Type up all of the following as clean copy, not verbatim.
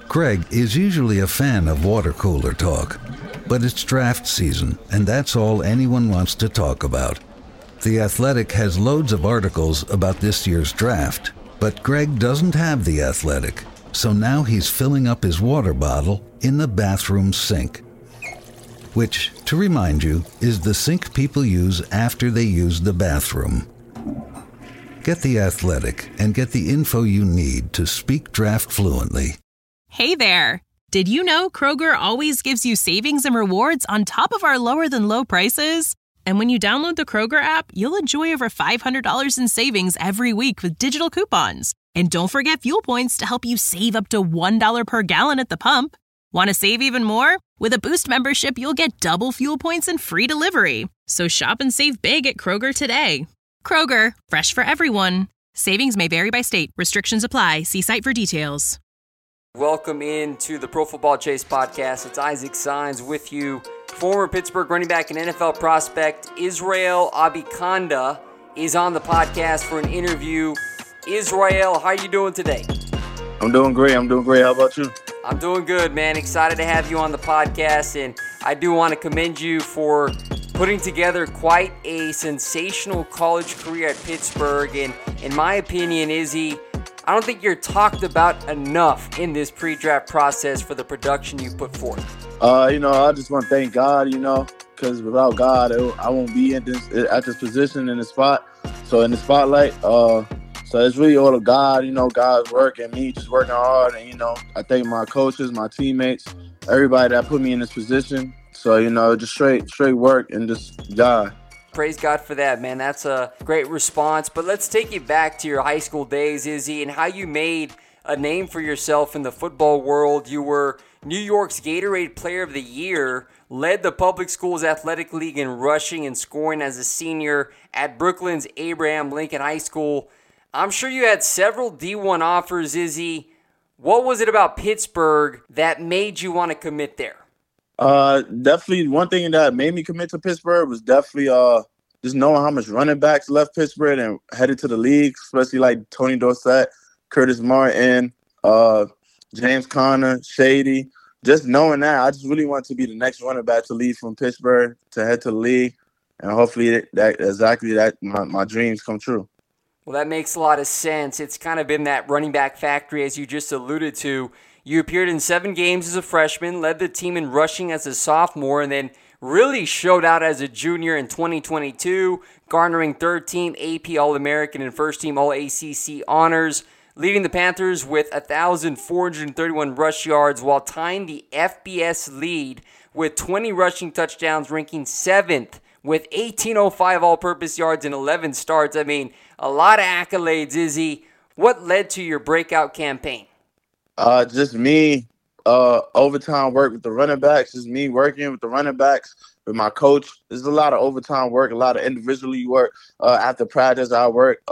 Greg is usually a fan of water cooler talk, but it's draft season, and that's all anyone wants to talk about. The Athletic has loads of articles about this year's draft, but Greg doesn't have The Athletic, so now he's filling up his water bottle in the bathroom sink, which, to remind you, is the sink people use after they use the bathroom. Get The Athletic and get the info you need to speak draft fluently. Hey there! Did you know Kroger always gives you savings and rewards on top of our lower-than-low prices? And when you download the Kroger app, you'll enjoy over $500 in savings every week with digital coupons. And don't forget fuel points to help you save up to $1 per gallon at the pump. Want to save even more? With a Boost membership, you'll get double fuel points and free delivery. So shop and save big at Kroger today. Kroger, fresh for everyone. Savings may vary by state. Restrictions apply. See site for details. Welcome into the Pro Football Chase podcast. It's Isaac Signs with you. Former Pittsburgh running back and NFL prospect Israel Abanikanda is on the podcast for an interview. Israel, how are you doing today? I'm doing great. How about you? I'm doing good, man. Excited to have you on the podcast, and I do want to commend you for putting together quite a sensational college career at Pittsburgh. And in my opinion, Izzy, I don't think you're talked about enough in this pre-draft process for the production you put forth. I just want to thank God, because without God, I won't be at this position in the spot. So in the spotlight, so it's really all of God, God's work and me just working hard. And, I thank my coaches, my teammates, everybody that put me in this position. So, just straight work and just God. Praise God for that, man. That's a great response. But let's take you back to your high school days, Izzy, and how you made a name for yourself in the football world. You were New York's Gatorade Player of the Year, led the public schools athletic league in rushing and scoring as a senior at Brooklyn's Abraham Lincoln High School. I'm sure you had several D1 offers, Izzy. What was it about Pittsburgh that made you want to commit there? Definitely one thing that made me commit to Pittsburgh was definitely just knowing how much running backs left Pittsburgh and headed to the league, especially like Tony Dorsett, Curtis Martin, James Conner, Shady. Just knowing that, I just really want to be the next running back to leave from Pittsburgh to head to the league, and hopefully that my dreams come true. Well, that makes a lot of sense. It's kind of been that running back factory, as you just alluded to. You appeared in 7 games as a freshman, led the team in rushing as a sophomore, and then really showed out as a junior in 2022, garnering 3rd-team AP All-American and 1st-team All-ACC honors, leading the Panthers with 1,431 rush yards while tying the FBS lead with 20 rushing touchdowns, ranking 7th with 1,805 all-purpose yards and 11 starts. I mean, a lot of accolades, Izzy. What led to your breakout campaign? Just me, overtime work with the running backs. Just me working with the running backs with my coach. There's a lot of overtime work, a lot of individually work. After practice, I work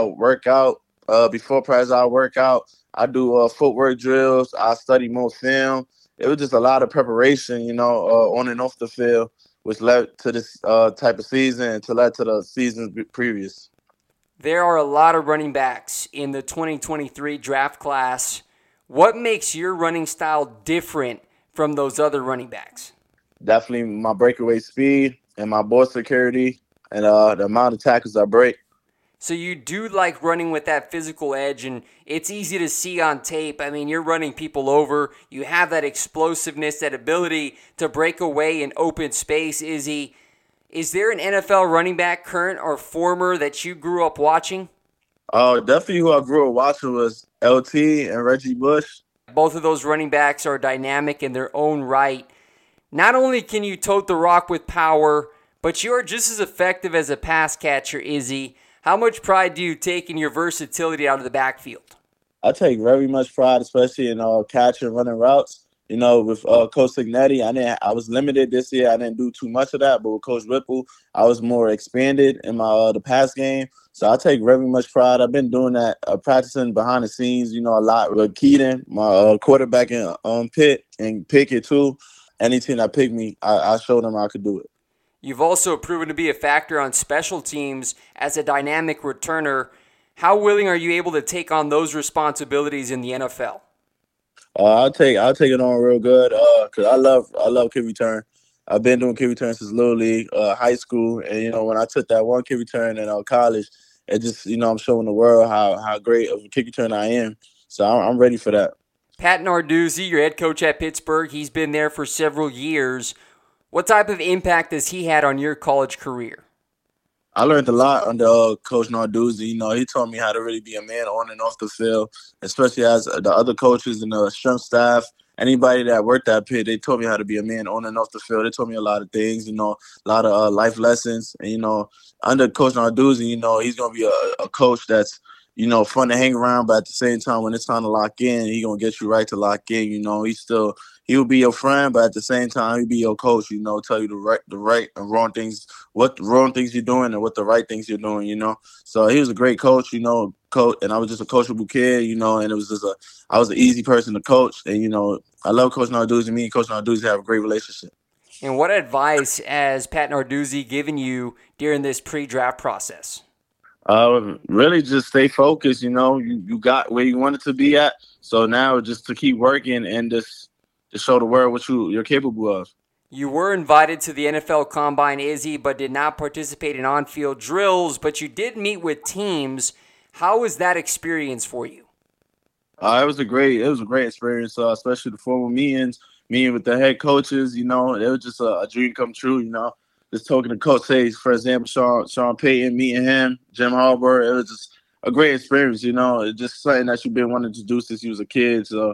out. Before practice, I work out. I do footwork drills. I study more film. It was just a lot of preparation, on and off the field, which led to this type of season and led to the seasons previous. There are a lot of running backs in the 2023 draft class. What makes your running style different from those other running backs? Definitely my breakaway speed and my ball security and the amount of tackles I break. So you do like running with that physical edge, and it's easy to see on tape. I mean, you're running people over. You have that explosiveness, that ability to break away in open space, Izzy. Is there an NFL running back, current or former, that you grew up watching? Definitely who I grew up watching was LT and Reggie Bush. Both of those running backs are dynamic in their own right. Not only can you tote the rock with power, but you are just as effective as a pass catcher, Izzy. How much pride do you take in your versatility out of the backfield? I take very much pride, especially in catching, running routes. With Coach Signetti, I was limited this year. I didn't do too much of that, but with Coach Whipple, I was more expanded in my the pass game. So I take very much pride. I've been doing that, practicing behind the scenes, a lot with Keaton, my quarterback in Pitt, and Pickett too. Any team that picked me, I showed them I could do it. You've also proven to be a factor on special teams as a dynamic returner. How willing are you able to take on those responsibilities in the NFL? I'll take it on real good. Cause I love kick return. I've been doing kick return since little league, high school, and when I took that one kick return in college, it just I'm showing the world how great of a kick return I am. So I'm ready for that. Pat Narduzzi, your head coach at Pittsburgh, he's been there for several years. What type of impact has he had on your college career? I learned a lot under Coach Narduzzi. He taught me how to really be a man on and off the field, especially as the other coaches and the strength staff. Anybody that worked at Pitt, they taught me how to be a man on and off the field. They taught me a lot of things, a lot of life lessons. And, under Coach Narduzzi, he's going to be a coach that's, fun to hang around, but at the same time, when it's time to lock in, he's going to get you right to lock in. He'll be your friend, but at the same time, he'll be your coach, tell you the right and wrong things, what the wrong things you're doing and what the right things you're doing, So he was a great coach, coach, and I was just a coachable kid, and it was I was an easy person to coach. And, I love Coach Narduzzi. Me and Coach Narduzzi have a great relationship. And what advice has Pat Narduzzi given you during this pre-draft process? Really just stay focused, you got where you wanted to be at. So now just to keep working and just to show the world what you're capable of. You were invited to the NFL Combine, Izzy, but did not participate in on-field drills, but you did meet with teams. How was that experience for you? It was a great experience, especially the formal meeting with the head coaches. It was just a dream come true. Just talking to Coach Hayes, for example, Sean Payton, meeting him, Jim Harbaugh. It was just a great experience. It's just something that you've been wanting to do since you was a kid. So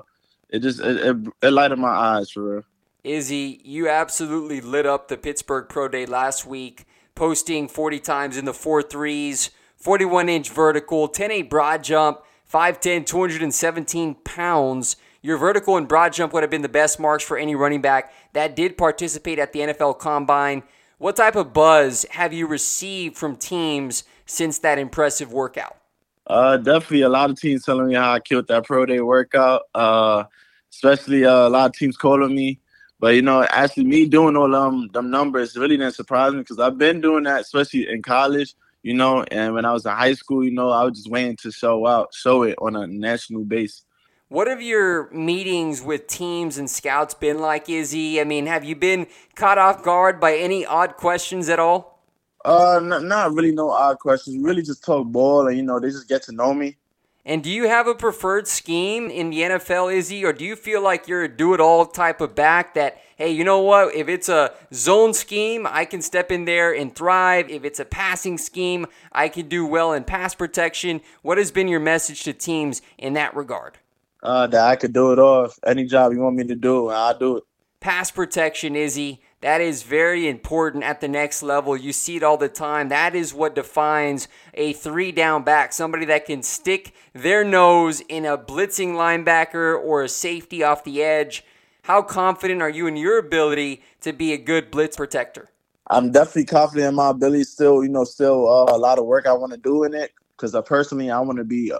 it lighted my eyes for real. Izzy, you absolutely lit up the Pittsburgh Pro Day last week, posting 40 times in the 4.3s, 41-inch vertical, 10.8 broad jump, 5'10", 217 pounds. Your vertical and broad jump would have been the best marks for any running back that did participate at the NFL Combine. What type of buzz have you received from teams since that impressive workout? Definitely a lot of teams telling me how I killed that Pro Day workout, especially a lot of teams calling me. But, actually me doing all them numbers really didn't surprise me because I've been doing that, especially in college, and when I was in high school, I was just waiting to show it on a national base. What have your meetings with teams and scouts been like, Izzy? I mean, have you been caught off guard by any odd questions at all? Not really no odd questions. We really just talk ball and, they just get to know me. And do you have a preferred scheme in the NFL, Izzy, or do you feel like you're a do-it-all type of back that, hey, you know what, if it's a zone scheme, I can step in there and thrive. If it's a passing scheme, I can do well in pass protection. What has been your message to teams in that regard? That I could do it all. Any job you want me to do, I'll do it. Pass protection, Izzy. That is very important at the next level. You see it all the time. That is what defines a 3-down back, somebody that can stick their nose in a blitzing linebacker or a safety off the edge. How confident are you in your ability to be a good blitz protector? I'm definitely confident in my ability. Still a lot of work I want to do in it because personally I want to be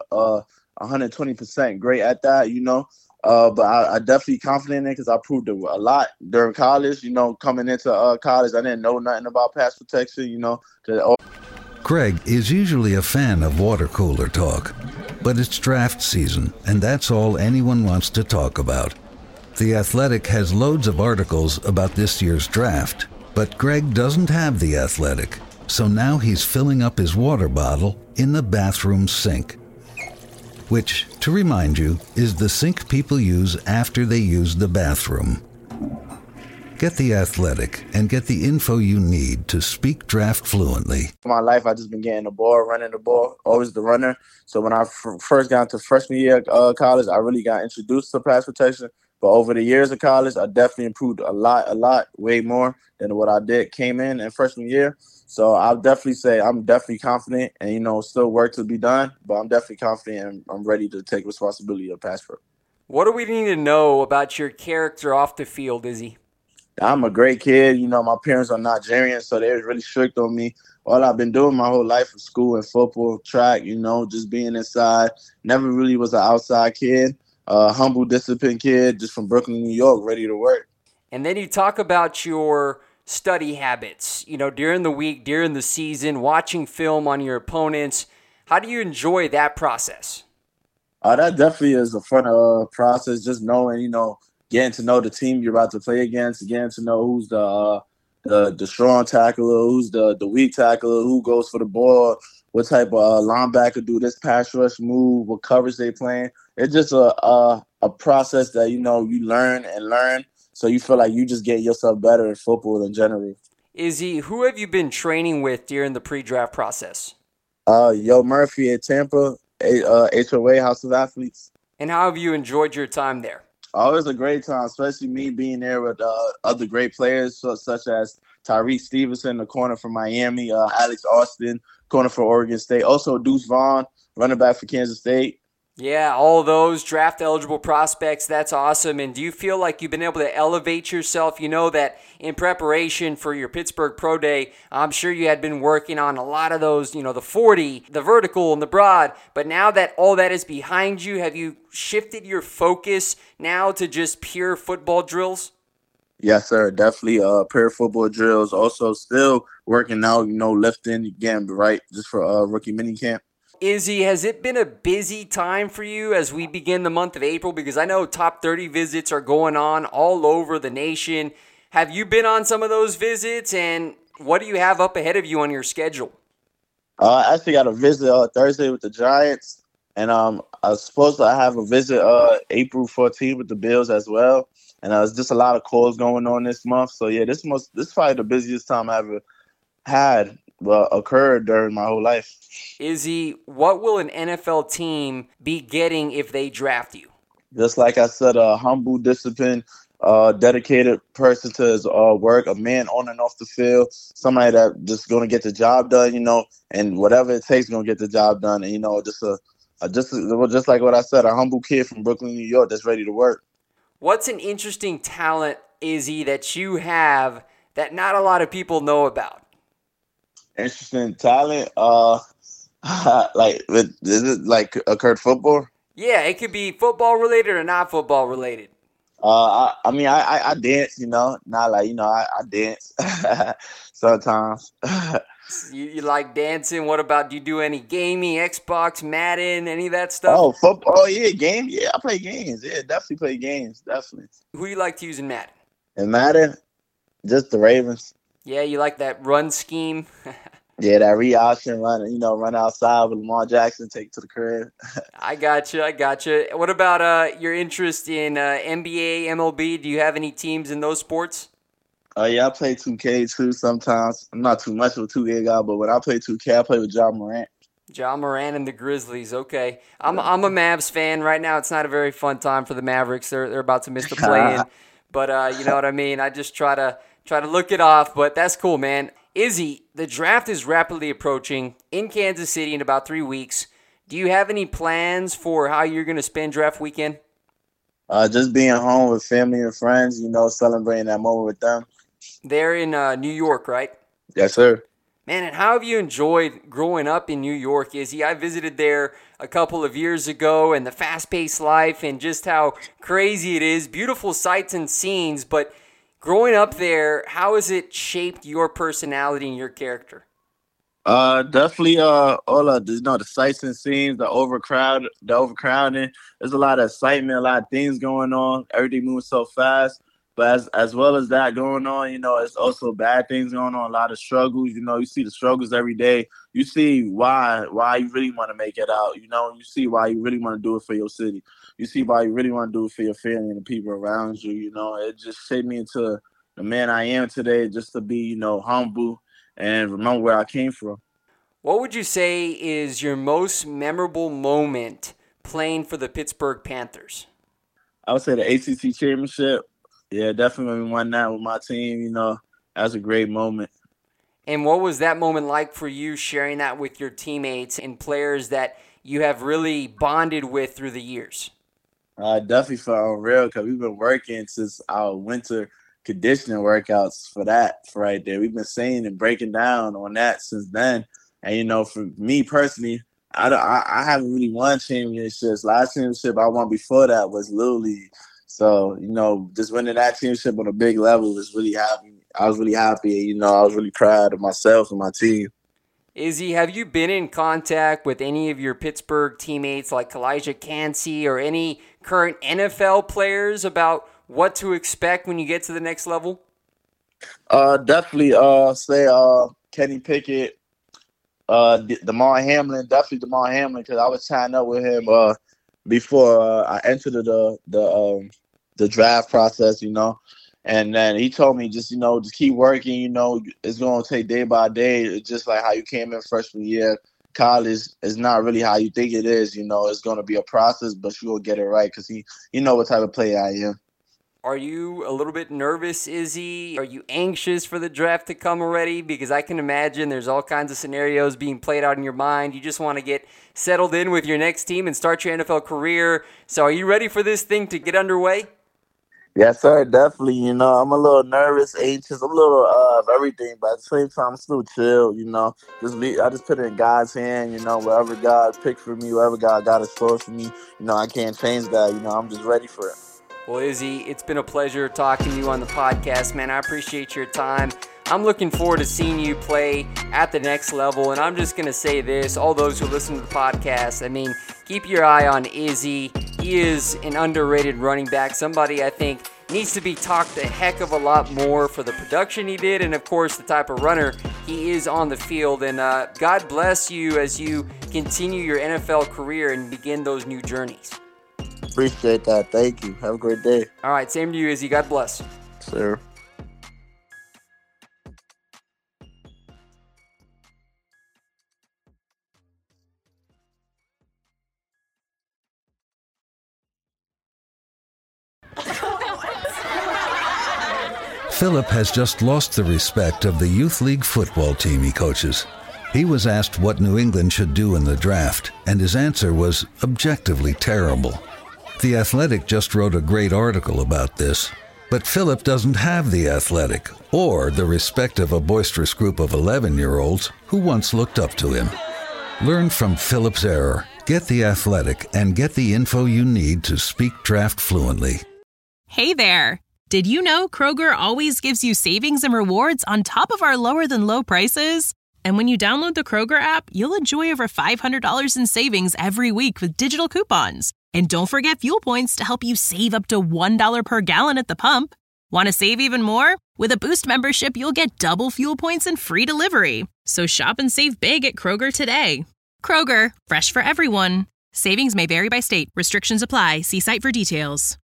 120% great at that, But I definitely confident in it because I proved it a lot during college. Coming into college, I didn't know nothing about pass protection, Greg is usually a fan of water cooler talk, but it's draft season, and that's all anyone wants to talk about. The Athletic has loads of articles about this year's draft, but Greg doesn't have The Athletic, so now he's filling up his water bottle in the bathroom sink. Which, to remind you, is the sink people use after they use the bathroom. Get The Athletic and get the info you need to speak draft fluently. In my life, I just been getting the ball, running the ball, always the runner. So when I first got into freshman year college, I really got introduced to pass protection. But over the years of college, I definitely improved a lot, way more than what I came in freshman year. So I'll definitely say I'm definitely confident and, still work to be done, but I'm definitely confident and I'm ready to take responsibility of pass pro. What do we need to know about your character off the field, Izzy? I'm a great kid. My parents are Nigerian, so they was really strict on me. All I've been doing my whole life is school and football, track, just being inside. Never really was an outside kid. Humble, disciplined kid, just from Brooklyn, New York, ready to work. And then you talk about your study habits, during the week, during the season, watching film on your opponents. How do you enjoy that process? That definitely is a fun process. Just knowing, getting to know the team you're about to play against, getting to know who's the strong tackler, who's the weak tackler, who goes for the ball, what type of linebacker do this pass rush move, what coverage they playing. It's just a process that you learn and learn, so you feel like you just get yourself better in football in general. Izzy, who have you been training with during the pre-draft process? Yo Murphy at Tampa, HOA House of Athletes. And how have you enjoyed your time there? Always a great time, especially me being there with other great players such as Tyreek Stevenson, the corner from Miami, Alex Austin, corner for Oregon State, also Deuce Vaughn, running back for Kansas State. Yeah, all those draft-eligible prospects, that's awesome. And do you feel like you've been able to elevate yourself? You know that in preparation for your Pittsburgh Pro Day, I'm sure you had been working on a lot of those, the 40, the vertical, and the broad. But now that all that is behind you, have you shifted your focus now to just pure football drills? Yes, sir. Definitely pure football drills. Also still working out, lifting again, right, just for rookie minicamp. Izzy, has it been a busy time for you as we begin the month of April? Because I know top 30 visits are going on all over the nation. Have you been on some of those visits, and what do you have up ahead of you on your schedule? I actually got a visit Thursday with the Giants, and I was supposed to have a visit April 14th with the Bills as well. And there's just a lot of calls going on this month. So, yeah, this is probably the busiest time I ever had occurred during my whole life. Izzy, what will an NFL team be getting if they draft you? Just like I said, a humble, disciplined, dedicated person to his work, a man on and off the field, somebody that just going to get the job done, and whatever it takes going to get the job done. And, just like what I said, a humble kid from Brooklyn, New York that's ready to work. What's an interesting talent, Izzy, that you have that not a lot of people know about? Interesting talent? Is it like occurred football? Yeah, it could be football related or not football related. I dance, not like, I dance sometimes. You like dancing? What about, do you do any gaming, Xbox, Madden, any of that stuff? Oh, football. Oh, yeah, game. Yeah, I play games. Yeah, definitely play games. Definitely. Who do you like to use in Madden? In Madden, just the Ravens. Yeah, you like that run scheme? Yeah, that read option, run outside with Lamar Jackson, take it to the crib. I got you. What about your interest in NBA, MLB? Do you have any teams in those sports? Yeah, I play 2K too sometimes. I'm not too much of a 2K guy, but when I play 2K, I play with Ja Morant. Ja Morant and the Grizzlies. Okay, I'm a Mavs fan right now. It's not a very fun time for the Mavericks. They're about to miss the play-in, but you know what I mean. I just try to look it off, but that's cool, man. Izzy, the draft is rapidly approaching in Kansas City in about 3 weeks. Do you have any plans for how you're going to spend draft weekend? Just being home with family and friends, celebrating that moment with them. They're in New York, right? Yes, sir. Man, and how have you enjoyed growing up in New York, Izzy? I visited there a couple of years ago, and the fast-paced life and just how crazy it is. Beautiful sights and scenes, but growing up there, how has it shaped your personality and your character? Definitely. All of the sights and scenes, the overcrowding. There's a lot of excitement, a lot of things going on. Everything moves so fast. But as well as that going on, it's also bad things going on. A lot of struggles. You see the struggles every day. You see why you really want to make it out. You see why you really want to do it for your city. You see why you really want to do it for your family and the people around you. It just shaped me into the man I am today. Just to be, humble and remember where I came from. What would you say is your most memorable moment playing for the Pittsburgh Panthers? I would say the ACC championship. Yeah, definitely won that with my team. That was a great moment. And what was that moment like for you, sharing that with your teammates and players that you have really bonded with through the years? I definitely felt unreal because we've been working since our winter conditioning workouts for right there. We've been saying and breaking down on that since then. And, for me personally, I haven't really won championships. Last championship I won before that was Little League. So, just winning that championship on a big level was really happy. I was really happy. I was really proud of myself and my team. Izzy, have you been in contact with any of your Pittsburgh teammates like Elijah Cansey or any current NFL players about what to expect when you get to the next level? Definitely say Kenny Pickett, Damar Hamlin, because I was tying up with him before I entered the draft process, you know. And then he told me just keep working, it's going to take day by day. It's just like how you came in freshman year. College is not really how you think it is, it's going to be a process, but you will get it right because you know what type of player I am. Are you a little bit nervous, Izzy? Are you anxious for the draft to come already? Because I can imagine there's all kinds of scenarios being played out in your mind. You just want to get settled in with your next team and start your NFL career. So are you ready for this thing to get underway? Yes, sir, definitely. I'm a little nervous, anxious, a little of everything, but at the same time, I'm still chill, I just put it in God's hand, wherever God picked for me, wherever God got a store for me, I can't change that, I'm just ready for it. Well, Izzy, it's been a pleasure talking to you on the podcast, man. I appreciate your time. I'm looking forward to seeing you play at the next level, and I'm just going to say this, all those who listen to the podcast, keep your eye on Izzy. He is an underrated running back, somebody I think needs to be talked a heck of a lot more for the production he did and, of course, the type of runner he is on the field. And God bless you as you continue your NFL career and begin those new journeys. Appreciate that. Thank you. Have a great day. All right, same to you, Izzy. God bless. Sir. Philip has just lost the respect of the youth league football team he coaches. He was asked what New England should do in the draft, and his answer was objectively terrible. The Athletic just wrote a great article about this, but Philip doesn't have the Athletic or the respect of a boisterous group of 11-year-olds who once looked up to him. Learn from Philip's error, get the Athletic, and get the info you need to speak draft fluently. Hey there! Did you know Kroger always gives you savings and rewards on top of our lower-than-low prices? And when you download the Kroger app, you'll enjoy over $500 in savings every week with digital coupons. And don't forget fuel points to help you save up to $1 per gallon at the pump. Want to save even more? With a Boost membership, you'll get double fuel points and free delivery. So shop and save big at Kroger today. Kroger, fresh for everyone. Savings may vary by state. Restrictions apply. See site for details.